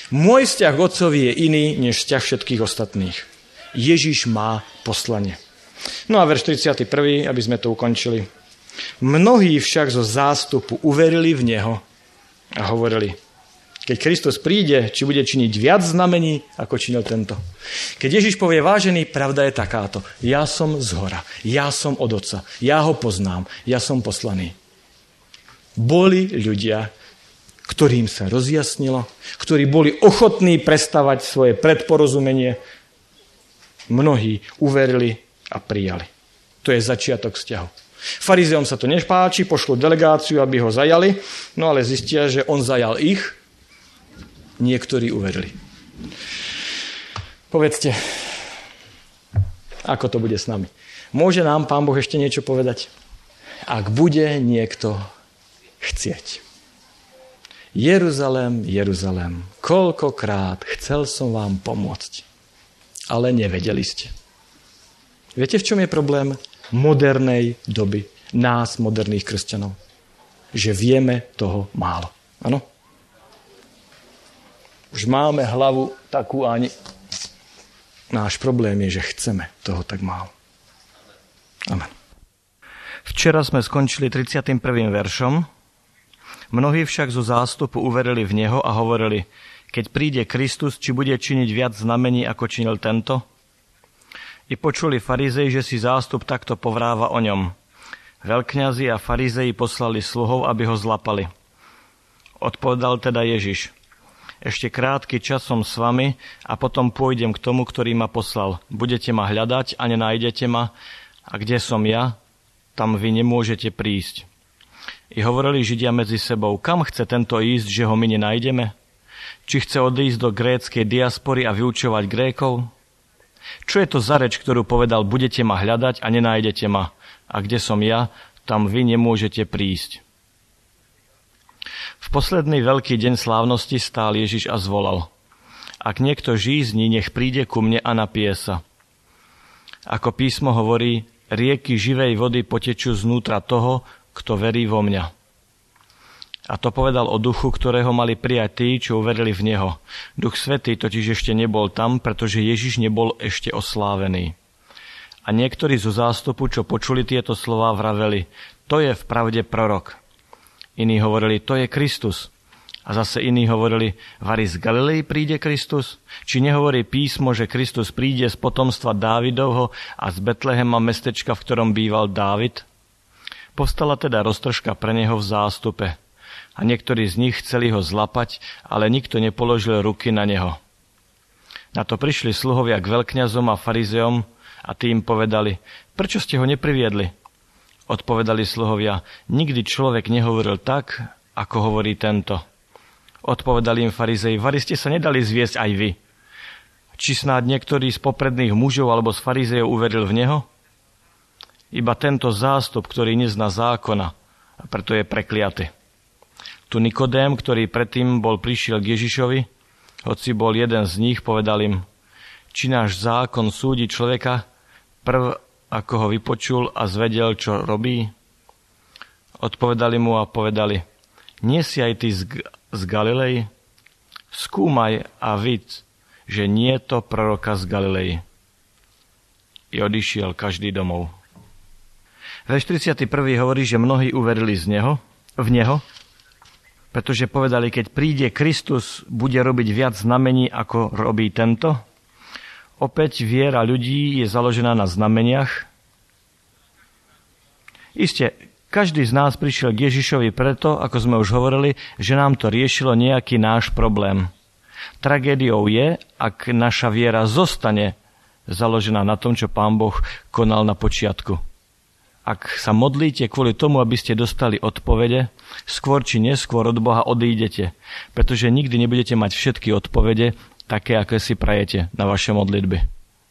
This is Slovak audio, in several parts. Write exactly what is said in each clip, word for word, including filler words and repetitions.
Môj vzťah k Otcovi je iný, než vzťah všetkých ostatných. Ježiš má poslanie. No a verš tridsiaty prvý, aby sme to ukončili. Mnohí však zo zástupu uverili v Neho a hovorili, keď Kristus príde, či bude činiť viac znamení, ako činil tento. Keď Ježiš povie, vážený, pravda je takáto. Ja som zhora, ja som od Otca, ja ho poznám, ja som poslaný. Boli ľudia, ktorým sa rozjasnilo, ktorí boli ochotní prestavať svoje predporozumenie. Mnohí uverili a prijali. To je začiatok vzťahu. Farizeom sa to nepáči, pošlú delegáciu, aby ho zajali, no ale zistia, že on zajal ich. Niektorí uverili. Povedzte, ako to bude s nami. Môže nám Pán Boh ešte niečo povedať? Ak bude niekto chcieť. Jeruzalém, Jeruzalém, koľkokrát chcel som vám pomôcť, ale nevedeli ste. Viete, v čom je problém modernej doby, nás, moderných kresťanov? Že vieme toho málo. Áno? Už máme hlavu takú ani... Náš problém je, že chceme toho tak málo. Amen. Včera sme skončili tridsiatym prvým veršom. Mnohí však zo zástupu uverili v Neho a hovorili, keď príde Kristus, či bude činiť viac znamení, ako činil tento? I počuli farizei, že si zástup takto povráva o ňom. Veľkňazi a farizei poslali sluhov, aby ho zlapali. Odpovedal teda Ježiš, ešte krátky čas som s vami a potom pôjdem k tomu, ktorý ma poslal. Budete ma hľadať a nenájdete ma, a kde som ja, tam vy nemôžete prísť. I hovorili Židia medzi sebou, kam chce tento ísť, že ho my nenájdeme? Či chce odísť do gréckej diaspory a vyučovať Grékov? Čo je to za reč, ktorú povedal, budete ma hľadať a nenájdete ma? A kde som ja, tam vy nemôžete prísť. V posledný veľký deň slávnosti stál Ježiš a zvolal. Ak niekto žízni, nech príde ku mne a napije sa. Ako písmo hovorí, rieky živej vody potečú znútra toho, kto verí vo mňa. A to povedal o duchu, ktorého mali prijať tí, čo uverili v Neho. Duch Svätý totiž ešte nebol tam, pretože Ježiš nebol ešte oslávený. A niektorí zo zástupu, čo počuli tieto slová, vraveli, to je vpravde prorok. Iní hovorili, to je Kristus. A zase iní hovorili, vari z Galilei príde Kristus? Či nehovorí písmo, že Kristus príde z potomstva Dávidovho a z Betlehema, mestečka, v ktorom býval Dávid? Povstala teda roztržka pre neho v zástupe. A niektorí z nich chceli ho zlapať, ale nikto nepoložil ruky na neho. Na to prišli sluhovia k veľkňazom a farizeom a tí im povedali, prečo ste ho nepriviedli? Odpovedali sluhovia, nikdy človek nehovoril tak, ako hovorí tento. Odpovedali im farizei, vari ste sa nedali zviesť aj vy. Či snáď niektorý z popredných mužov alebo z farizejov uveril v neho? Iba tento zástup, ktorý nezná zákona, a preto je prekliaty. Tu Nikodém, ktorý predtým bol prišiel k Ježišovi, hoci bol jeden z nich, povedal im, či náš zákon súdi človeka, prv ako ho vypočul a zvedel, čo robí? Odpovedali mu a povedali, nie si aj ty z, z Galilei? Skúmaj a vid, že nie je to proroka z Galilei. I odišiel každý domov. Verš tridsiaty prvý hovorí, že mnohí uverili z neho, v Neho, pretože povedali, keď príde Kristus, bude robiť viac znamení, ako robí tento. Opäť viera ľudí je založená na znameniach. Isté, každý z nás prišiel k Ježišovi preto, ako sme už hovorili, že nám to riešilo nejaký náš problém. Tragédiou je, ak naša viera zostane založená na tom, čo Pán Boh konal na počiatku. Ak sa modlíte kvôli tomu, aby ste dostali odpovede, skôr či neskôr od Boha odídete, pretože nikdy nebudete mať všetky odpovede, také, aké si prajete na vaše modlitby.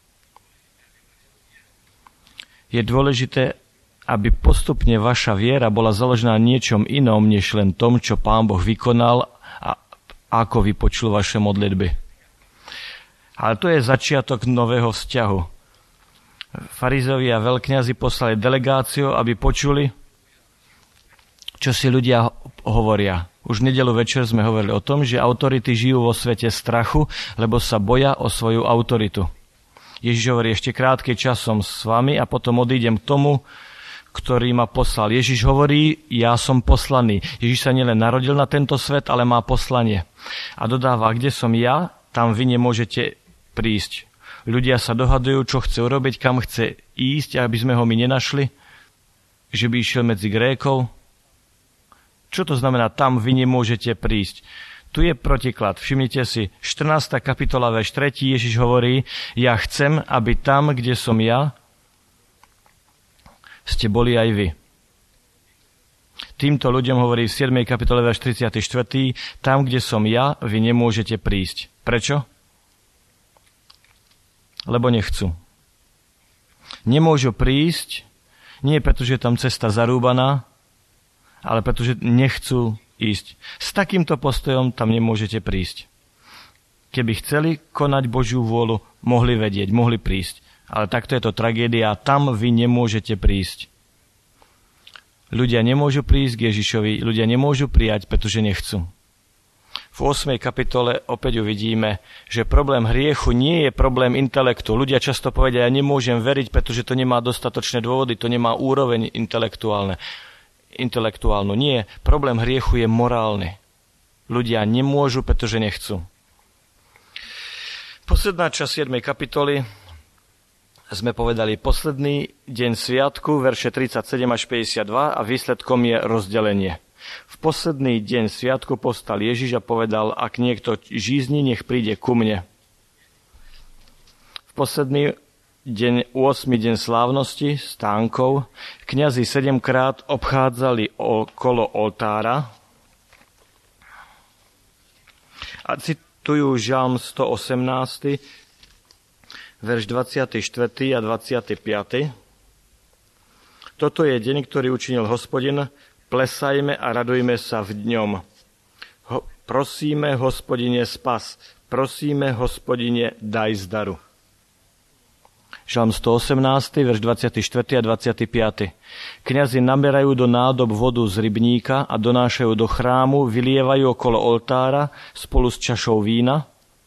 Je dôležité, aby postupne vaša viera bola založená na niečom inom, než len tom, čo Pán Boh vykonal a ako vypočul vaše modlitby. Ale to je začiatok nového vzťahu. Farizei a veľkňazi poslali delegáciu, aby počuli, čo si ľudia hovoria. Už v nedeľu večer sme hovorili o tom, že autority žijú vo svete strachu, lebo sa boja o svoju autoritu. Ježiš hovorí, ešte krátky čas som s vami a potom odídem k tomu, ktorý ma poslal. Ježiš hovorí, ja som poslaný. Ježiš sa nielen narodil na tento svet, ale má poslanie. A dodáva, kde som ja, tam vy nemôžete prísť. Ľudia sa dohadujú, čo chce urobiť, kam chce ísť, aby sme ho my nenašli, že by išiel medzi Grékov. Čo to znamená, tam vy nemôžete prísť? Tu je protiklad. Všimnite si, štrnásta kapitola, verš tri, Ježiš hovorí, ja chcem, aby tam, kde som ja, ste boli aj vy. Týmto ľuďom hovorí v siedmej kapitole, verš tridsaťštyri, tam, kde som ja, vy nemôžete prísť. Prečo? Lebo nechcú. Nemôžu prísť, nie preto, že je tam cesta zarúbaná, ale pretože nechcú ísť. S takýmto postojom tam nemôžete prísť. Keby chceli konať Božiu vôľu, mohli vedieť, mohli prísť. Ale takto je to tragédia a tam vy nemôžete prísť. Ľudia nemôžu prísť k Ježišovi, ľudia nemôžu prijať, pretože nechcú. V ôsmej kapitole opäť uvidíme, že problém hriechu nie je problém intelektu. Ľudia často povedia, ja nemôžem veriť, pretože to nemá dostatočné dôvody, to nemá úroveň intelektuálne. intelektuálnu. Nie, problém hriechu je morálny. Ľudia nemôžu, pretože nechcú. Posledná časť siedmej kapitoly sme povedali posledný deň sviatku, verše tridsaťsedem až päťdesiatdva a výsledkom je rozdelenie. V posledný deň sviatku postal Ježiš a povedal, ak niekto žízni, nech príde ku mne. V posledný deň, ôsmy deň slávnosti, stánkov, kňazi sedemkrát obchádzali okolo oltára a citujú Žalm sto osemnásť, verš dvadsiaty štvrtý a dvadsiaty piaty. Toto je deň, ktorý učinil Hospodin, plesajme a radujme sa v ňom. Ho, prosíme, Hospodine, spas, prosíme, Hospodine, daj zdaru. Žalm sto osemnásť, verš dvadsiaty štvrtý a dvadsiaty piaty. Kňazi naberajú do nádob vodu z rybníka a donášajú do chrámu, vylievajú okolo oltára spolu s čašou vína.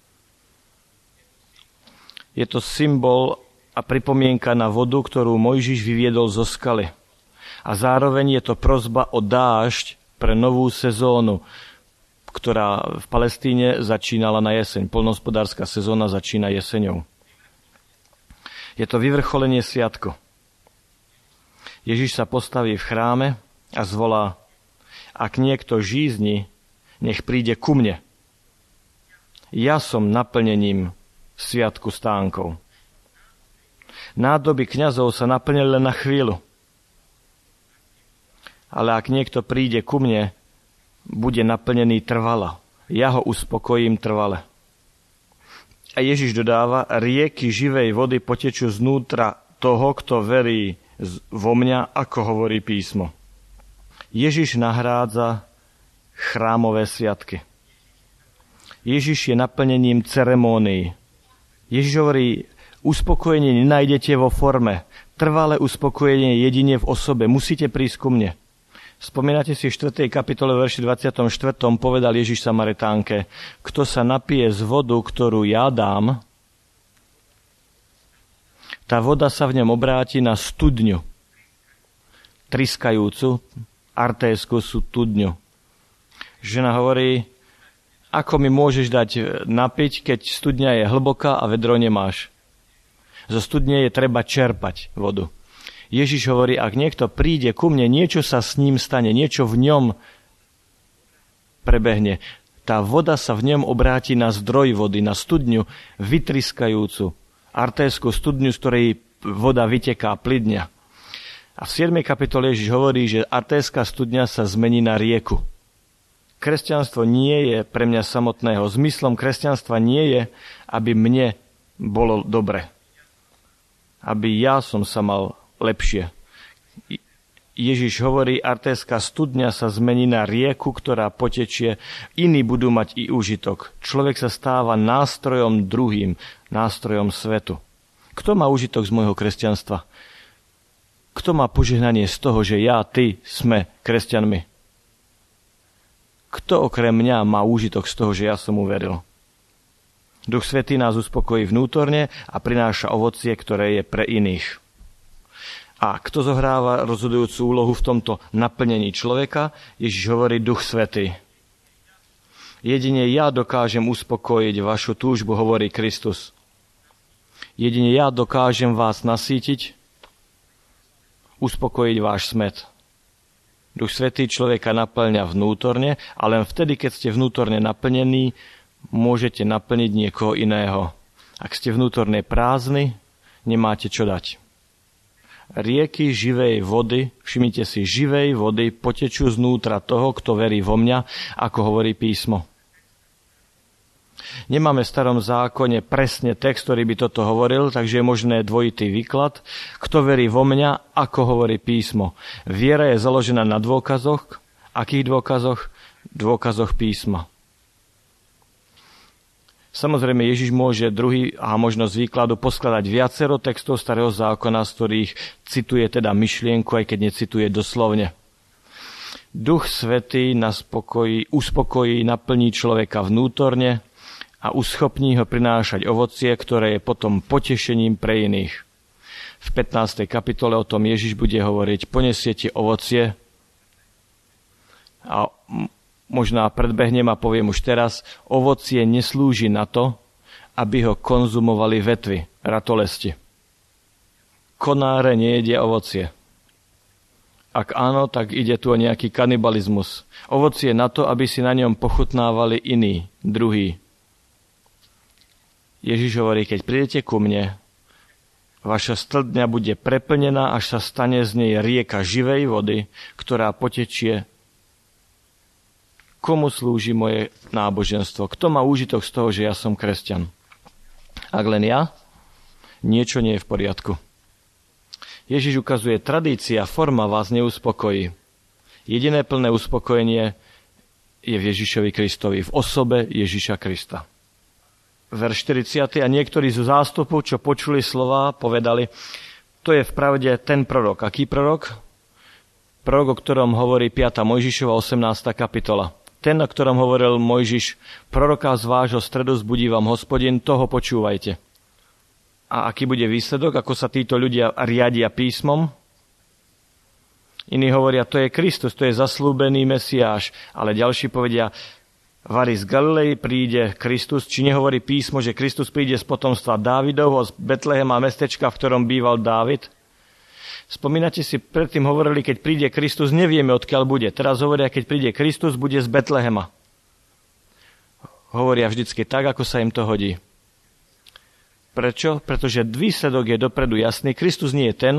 Je to symbol a pripomienka na vodu, ktorú Mojžiš vyviedol zo skaly. A zároveň je to prosba o dážď pre novú sezónu, ktorá v Palestíne začínala na jeseň. Poľnohospodárska sezóna začína jeseňou. Je to vyvrcholenie sviatku. Ježiš sa postaví v chráme a zvolá, ak niekto žízni, nech príde ku mne. Ja som naplnením sviatku stánkov. Nádoby kňazov sa naplnili len na chvíľu. Ale ak niekto príde ku mne, bude naplnený trvala. Ja ho uspokojím trvale. A Ježiš dodáva, rieky živej vody potečú znútra toho, kto verí vo mňa, ako hovorí písmo. Ježiš nahrádza chrámové sviatky. Ježiš je naplnením ceremónií. Ježiš hovorí, uspokojenie nenájdete vo forme. Trvalé uspokojenie jedine v osobe. Musíte prísť ku mne. Spomínate si v štvrtej kapitole verši dvadsiatom štvrtom povedal Ježiš Samaritánke, kto sa napije z vodu, ktorú ja dám, tá voda sa v ňom obráti na studňu, triskajúcu, artésku studňu. Žena hovorí, ako mi môžeš dať napiť, keď studňa je hlboká a vedro nemáš. Zo studne je treba čerpať vodu. Ježiš hovorí, ak niekto príde ku mne, niečo sa s ním stane, niečo v ňom prebehne. Tá voda sa v ňom obráti na zdroj vody, na studňu vytriskajúcu, artésku studňu, z ktorej voda vyteká plydňa. A v siedmej kapitole Ježiš hovorí, že artéska studňa sa zmení na rieku. Kresťanstvo nie je pre mňa samotného. Zmyslom kresťanstva nie je, aby mne bolo dobre. Aby ja som sa mal lepšie. Ježiš hovorí, artéska studňa sa zmení na rieku, ktorá potečie, iní budú mať i úžitok. Človek sa stáva nástrojom druhým, nástrojom svetu. Kto má úžitok z môjho kresťanstva? Kto má požehnanie z toho, že ja, ty sme kresťanmi? Kto okrem mňa má úžitok z toho, že ja som uveril? Duch Svätý nás uspokojí vnútorne a prináša ovocie, ktoré je pre iných. A kto zohráva rozhodujúcu úlohu v tomto naplnení človeka? Ježiš hovorí Duch Svätý. Jedine ja dokážem uspokojiť vašu túžbu, hovorí Kristus. Jedine ja dokážem vás nasýtiť, uspokojiť váš smäd. Duch Svätý človeka naplňa vnútorne a len vtedy, keď ste vnútorne naplnení, môžete naplniť niekoho iného. Ak ste vnútorne prázdni, nemáte čo dať. Rieky živej vody, všimnite si, živej vody potečú znútra toho, kto verí vo mňa, ako hovorí písmo. Nemáme v starom zákone presne text, ktorý by toto hovoril, takže je možné dvojitý výklad. Kto verí vo mňa, ako hovorí písmo. Viera je založená na dôkazoch. Akých dôkazoch? Dôkazoch písma. Samozrejme, Ježiš môže druhý a možnosť výkladu poskladať viacero textov starého zákona, z ktorých cituje teda myšlienku, aj keď necituje doslovne. Duch Svätý nás pokojí, uspokojí, naplní človeka vnútorne a uschopní ho prinášať ovocie, ktoré je potom potešením pre iných. V pätnástej kapitole o tom Ježiš bude hovoriť, ponesiete ovocie a možná predbehnem a poviem už teraz, ovocie neslúži na to, aby ho konzumovali vetvy, ratolesti. Konáre nejedia ovocie. Ak áno, tak ide tu o nejaký kanibalizmus. Ovocie na to, aby si na ňom pochutnávali iní, druhí. Ježiš hovorí, keď prídete ku mne, vaša stldňa bude preplnená, až sa stane z nej rieka živej vody, ktorá potečie. Komu slúži moje náboženstvo? Kto má úžitok z toho, že ja som kresťan? Ak len ja, niečo nie je v poriadku. Ježiš ukazuje, tradícia, forma vás neuspokojí. Jediné plné uspokojenie je v Ježišovi Kristovi, v osobe Ježiša Krista. Verš štyridsiaty. A niektorí zo zástupu, čo počuli slova, povedali, to je v pravde ten prorok. Aký prorok? Prorok, o ktorom hovorí piata Mojžišova osemnásta kapitola. Ten, o ktorom hovoril Mojžiš, proroka z vášho stredu zbudí vám Hospodin, toho počúvajte. A aký bude výsledok, ako sa títo ľudia riadia písmom? Iní hovoria, to je Kristus, to je zaslúbený Mesiáš. Ale ďalší povedia, vari z Galilei príde Kristus, či nehovorí písmo, že Kristus príde z potomstva Dávidovho, z Betlehema, mestečka, v ktorom býval Dávid? Spomínate si, predtým hovorili, keď príde Kristus, nevieme, odkiaľ bude. Teraz hovoria, keď príde Kristus, bude z Betlehema. Hovoria vždycky tak, ako sa im to hodí. Prečo? Pretože výsledok je dopredu jasný. Kristus nie je ten,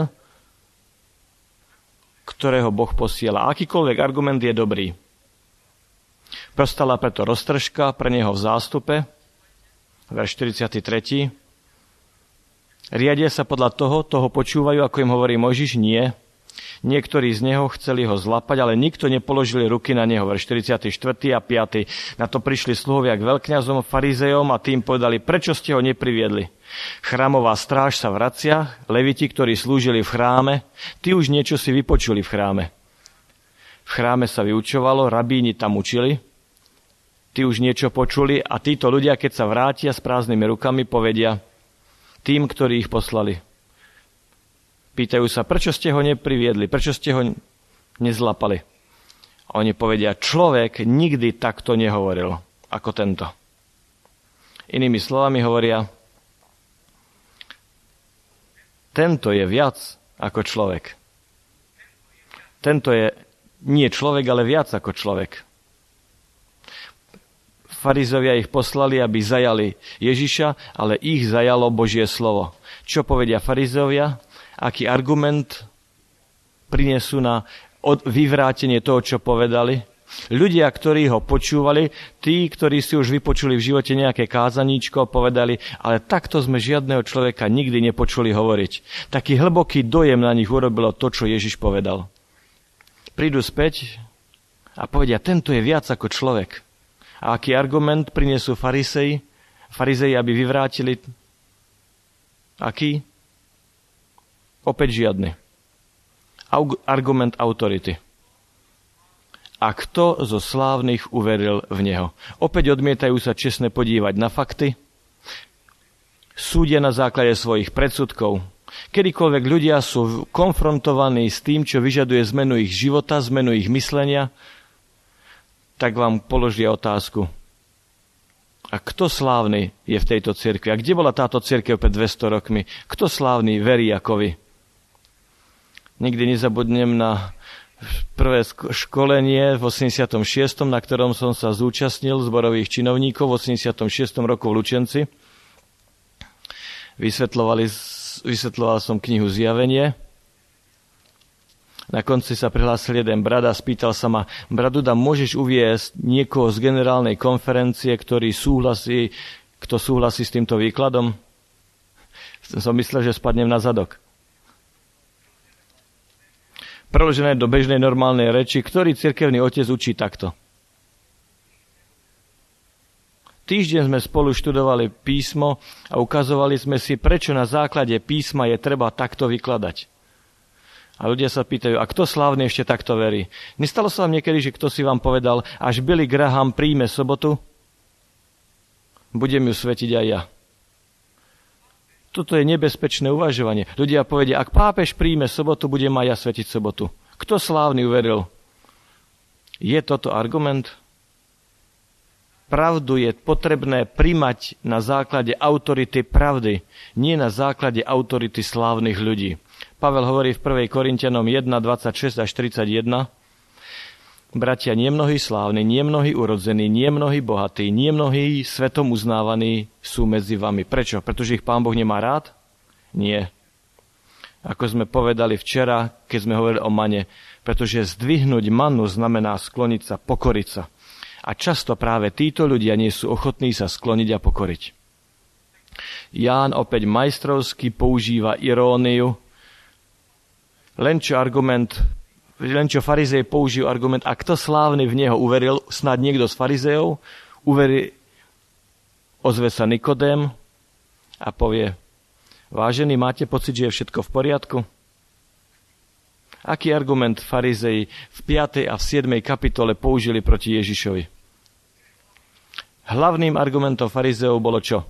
ktorého Boh posiela. Akýkoľvek argument je dobrý. Prostala preto roztržka pre neho v zástupe. Verš štyridsiaty tretí. Riadia sa podľa toho, toho počúvajú, ako im hovorí Mojžiš, nie. Niektorí z neho chceli ho zlapať, ale nikto nepoložili ruky na neho. Verš štyridsiaty štvrtý a piaty. Na to prišli sluhovia k veľkňazom, farizejom a tým povedali, prečo ste ho nepriviedli? Chrámová stráž sa vracia, leviti, ktorí slúžili v chráme, tí už niečo si vypočuli v chráme. V chráme sa vyučovalo, rabíni tam učili, tí už niečo počuli a títo ľudia, keď sa vrátia s prázdnymi rukami, povedia tým, ktorí ich poslali. Pýtajú sa, prečo ste ho nepriviedli, prečo ste ho nezlapali. A oni povedia, človek nikdy takto nehovoril, ako tento. Inými slovami hovoria, tento je viac ako človek. Tento je nie človek, ale viac ako človek. Farizovia ich poslali, aby zajali Ježiša, ale ich zajalo Božie slovo. Čo povedia farizovia? Aký argument prinesú na vyvrátenie toho, čo povedali? Ľudia, ktorí ho počúvali, tí, ktorí si už vypočuli v živote nejaké kázaníčko, povedali, ale takto sme žiadneho človeka nikdy nepočuli hovoriť. Taký hlboký dojem na nich urobilo to, čo Ježiš povedal. Prídu späť a povedia, tento je viac ako človek. A aký argument prinesú farizei, farizei, aby vyvrátili? Aký? Opäť žiadny. Argument autority. a kto zo slávnych uveril v neho. Opäť odmietajú sa čestne podívať na fakty, súdia na základe svojich predsudkov. Kedykoľvek ľudia sú konfrontovaní s tým, čo vyžaduje zmenu ich života, zmenu ich myslenia, tak vám položia otázku. A kto slávny je v tejto cirkvi? A kde bola táto cirkev pred dvesto rokmi? Kto slávny verí ako vy? Nikdy nezabudnem na prvé školenie v osemdesiatom šiestom, na ktorom som sa zúčastnil zborových činovníkov v osemdesiatom šiestom roku v Lučenci. Vysvetľovali, vysvetľoval som knihu Zjavenie. Na konci sa prihlásil jeden brat a spýtal sa ma, Braduda, môžeš uviesť niekoho z generálnej konferencie, ktorý súhlasí, kto súhlasí s týmto výkladom? Som myslel, že spadnem na zadok. Preložené do bežnej normálnej reči, ktorý cirkevný otec učí takto. Týždeň sme spolu študovali písmo a ukazovali sme si, prečo na základe písma je treba takto vykladať. A ľudia sa pýtajú, a kto slávny ešte takto verí? Nestalo sa vám niekedy, že kto si vám povedal, až Billy Graham príjme sobotu, budem ju svetiť aj ja. Toto je nebezpečné uvažovanie. Ľudia povedia, ak pápež príjme sobotu, budem aj ja svetiť sobotu. Kto slávny uveril? Je toto argument? Pravdu je potrebné primať na základe autority pravdy, nie na základe autority slávnych ľudí. Pavel hovorí v prvej Korinťanom jeden, dvadsaťšesť až tridsaťjeden. Bratia, nie mnohí slávni, nie mnohí urodzení, nie mnohí bohatí, nie mnohí svetom uznávaní sú medzi vami. Prečo? Pretože ich Pán Boh nemá rád? Nie. Ako sme povedali včera, keď sme hovorili o mane, pretože zdvihnúť manu znamená skloniť sa, pokoriť sa. A často práve títo ľudia nie sú ochotní sa skloniť a pokoriť. Ján opäť majstrovsky používa iróniu, len čo argument, len čo farizej použijú argument, a kto slávny v neho uveril, snad niekto z farizejov, uverí, ozve sa Nikodém a povie, vážený, máte pocit, že je všetko v poriadku? Aký argument farizei v piatej a v siedmej kapitole použili proti Ježišovi? Hlavným argumentom farizeov bolo čo?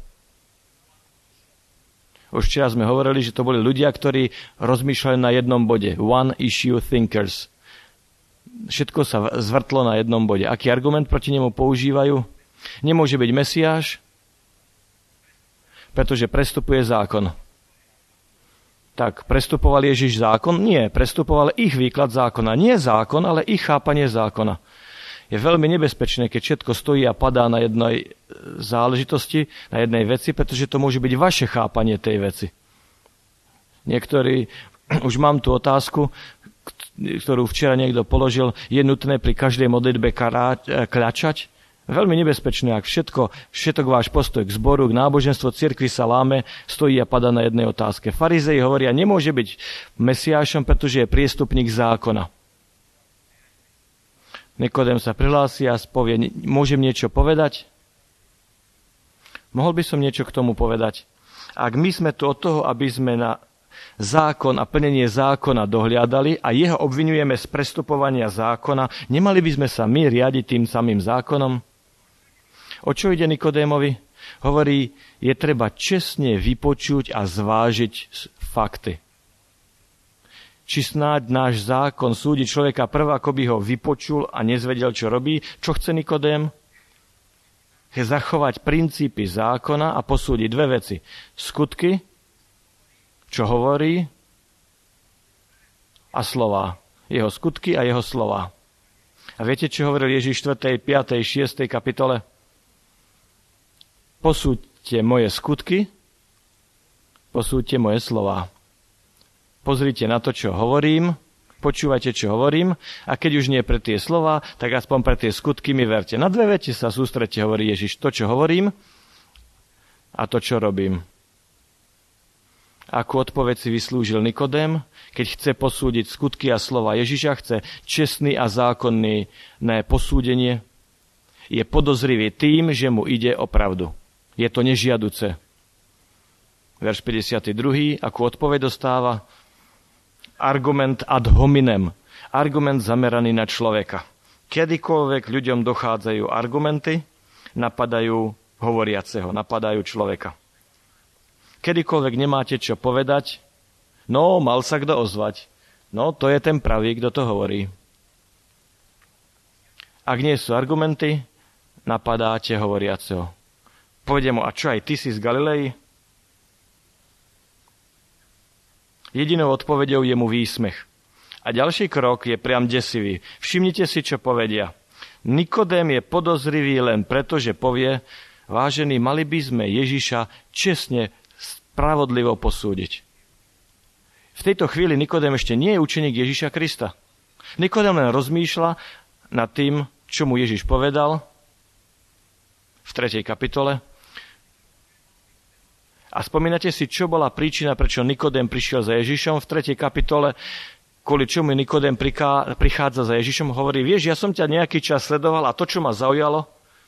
Už včera sme hovorili, že to boli ľudia, ktorí rozmýšľali na jednom bode. One issue thinkers. Všetko sa zvrtlo na jednom bode. Aký argument proti nemu používajú? Nemôže byť Mesiáš, pretože prestupuje zákon. Tak, prestupoval Ježiš zákon? Nie, prestupoval ich výklad zákona. Nie zákon, ale ich chápanie zákona. Je veľmi nebezpečné, keď všetko stojí a padá na jednej záležitosti, na jednej veci, pretože to môže byť vaše chápanie tej veci. Niektorí, už mám tú otázku, ktorú včera niekto položil, je nutné pri každej modlitbe kľačať? Veľmi nebezpečné, ak všetko, všetok váš postoj k zboru, k náboženstvu, cirkvi sa láme, stojí a padá na jednej otázke. Farizei hovoria, nemôže byť Mesiášom, pretože je priestupník zákona. Nikodém sa prihlási a povie, môžem niečo povedať? Mohol by som niečo k tomu povedať? Ak my sme tu od toho, aby sme na zákon a plnenie zákona dohliadali a jeho obvinujeme z prestupovania zákona, nemali by sme sa my riadiť tým samým zákonom? O čo ide Nikodémovi? Hovorí, je treba čestne vypočuť a zvážiť fakty. Či snáď náš zákon súdi človeka prv, ako by ho vypočul a nezvedel, čo robí? Čo chce Nikodém? Chce zachovať princípy zákona a posúdiť dve veci. Skutky, čo hovorí, a slová. Jeho skutky a jeho slová. A viete, čo hovoril Ježiš v štvrtej, piatej, šiestej kapitole? Posúďte moje skutky, posúďte moje slová. Pozrite na to, čo hovorím, počúvajte, čo hovorím, a keď už nie pre tie slova, tak aspoň pre tie skutky mi verte. Na dve veci sa sústredte, hovorí Ježiš, to, čo hovorím a to, čo robím. Akú odpoveď si vyslúžil Nikodém, keď chce posúdiť skutky a slova Ježiša, chce čestný a zákonný posúdenie, je podozrivý tým, že mu ide o pravdu. Je to nežiaduce. Verš päťdesiaty druhý. Akú odpoveď dostáva? Argument ad hominem. Argument zameraný na človeka. Kedykoľvek ľuďom dochádzajú argumenty, napadajú hovoriaceho, napadajú človeka. Kedykoľvek nemáte čo povedať, no, mal sa kto ozvať. No, to je ten pravý, kto to hovorí. Ak nie sú argumenty, napadáte hovoriaceho. Povede mu, a čo, aj ty si z Galilei? Jedinou odpoveďou je mu výsmech. A ďalší krok je priam desivý. Všimnite si, čo povedia. Nikodém je podozrivý len preto, že povie, vážený, mali by sme Ježiša čestne, spravodlivo posúdiť. V tejto chvíli Nikodém ešte nie je učeník Ježiša Krista. Nikodém len rozmýšľa nad tým, čo mu Ježiš povedal v tretej kapitole. A spomínate si, čo bola príčina, prečo Nikodém prišiel za Ježišom v tretej kapitole, kvôli čomu Nikodém prichádza za Ježišom, hovorí, vieš, ja som ťa nejaký čas sledoval a to, čo ma zaujalo,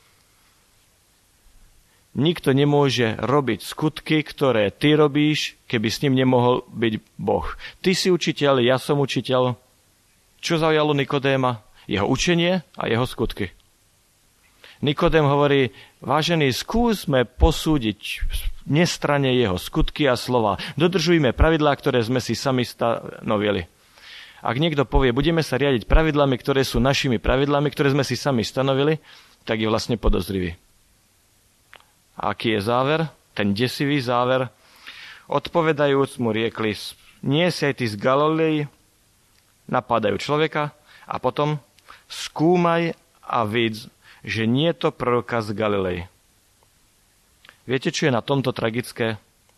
nikto nemôže robiť skutky, ktoré ty robíš, keby s ním nemohol byť Boh. Ty si učiteľ, ja som učiteľ. Čo zaujalo Nikodéma? Jeho učenie a jeho skutky. Nikodém hovorí, vážený, skúsme posúdiť nestranne jeho skutky a slova. Dodržujme pravidlá, ktoré sme si sami stanovili. Ak niekto povie, budeme sa riadiť pravidlami, ktoré sú našimi pravidlami, ktoré sme si sami stanovili, tak je vlastne podozrivý. A aký je záver? Ten desivý záver. Odpovedajúc mu riekli, nie si aj ty z Galilei, napadajú človeka a potom skúmaj a vidz, že nie je to proroka z Galilei. Viete, čo je na tomto tragické?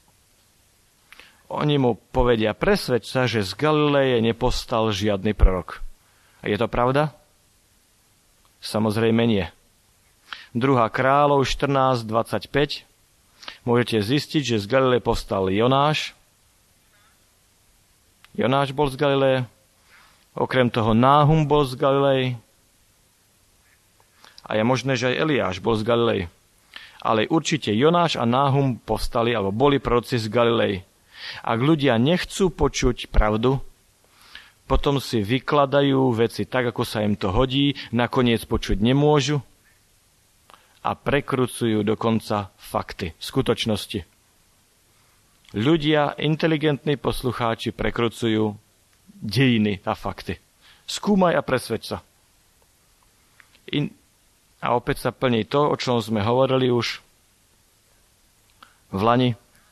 Oni mu povedia, presvedč sa, že z Galileje nepostal žiadny prorok. A je to pravda? Samozrejme nie. druhá kráľov štrnásť dvadsaťpäť. Môžete zistiť, že z Galileje povstal Jonáš. Jonáš bol z Galileje. Okrem toho Náhum bol z Galilei. A je možné, že aj Eliáš bol z Galilei. Ale určite Jonáš a Náhum povstali, alebo boli proroci z Galilei. Ak ľudia nechcú počuť pravdu, potom si vykladajú veci tak, ako sa im to hodí, nakoniec počuť nemôžu a prekrucujú dokonca fakty, skutočnosti. Ľudia, inteligentní poslucháči, prekrucujú dejiny a fakty. Skúmaj a presvedč sa. In... A opäť sa plní to, o čom sme hovorili už v Lani.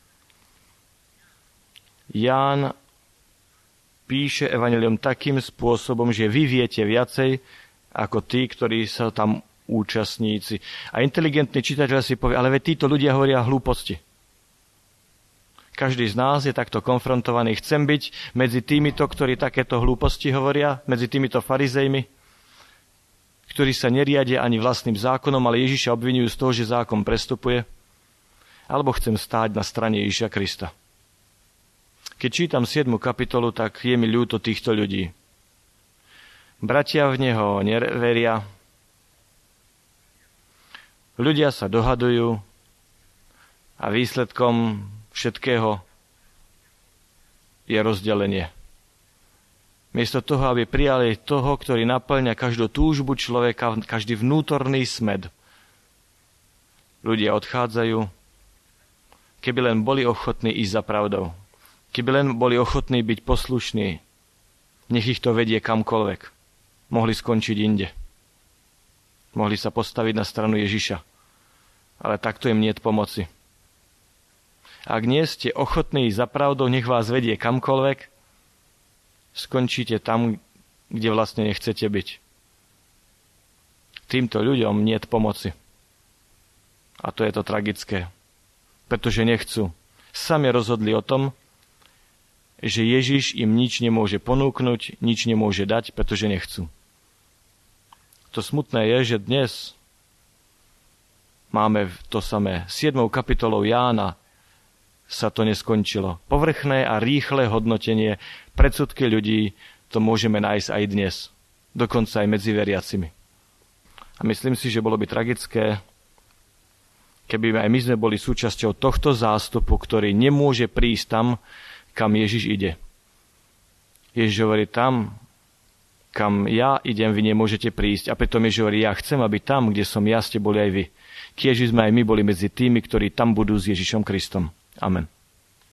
Ján píše evanjelium takým spôsobom, že vy viete viacej ako tí, ktorí sa tam účastníci. A inteligentný čitateľ si povie, ale veď títo ľudia hovoria hlúposti. Každý z nás je takto konfrontovaný. Chcem byť medzi týmito, ktorí takéto hlúposti hovoria, medzi týmito farizejmi, ktorí sa neriadia ani vlastným zákonom, ale Ježiša obvinujú z toho, že zákon prestupuje, alebo chcem stáť na strane Ježiša Krista. Keď čítam siedmu kapitolu, tak je mi ľúto týchto ľudí. Bratia v neho neveria, ľudia sa dohadujú a výsledkom všetkého je rozdelenie. Miesto toho, aby prijali toho, ktorý naplňa každú túžbu človeka, každý vnútorný smed. Ľudia odchádzajú, keby len boli ochotní ísť za pravdou. Keby len boli ochotní byť poslušní, nech ich to vedie kamkoľvek. Mohli skončiť inde. Mohli sa postaviť na stranu Ježiša. Ale takto im niet pomoci. Ak nie ste ochotní ísť za pravdou, nech vás vedie kamkoľvek, skončíte tam, kde vlastne nechcete byť. Týmto ľuďom niet pomoci. A to je to tragické. Pretože nechcú. Sami rozhodli o tom, že Ježiš im nič nemôže ponúknuť, nič nemôže dať, pretože nechcú. To smutné je, že dnes máme to samé. siedmou kapitolou Jána sa to neskončilo. Povrchné a rýchle hodnotenie, predsudky ľudí, to môžeme nájsť aj dnes. Dokonca aj medzi veriacimi. A myslím si, že bolo by tragické, keby aj my sme boli súčasťou tohto zástupu, ktorý nemôže prísť tam, kam Ježiš ide. Ježiš hovorí tam, kam ja idem, vy nemôžete prísť. A preto Ježiš hovorí, ja chcem, aby tam, kde som ja, ste boli aj vy. Kiež sme aj my boli medzi tými, ktorí tam budú s Ježišom Kristom. Amen.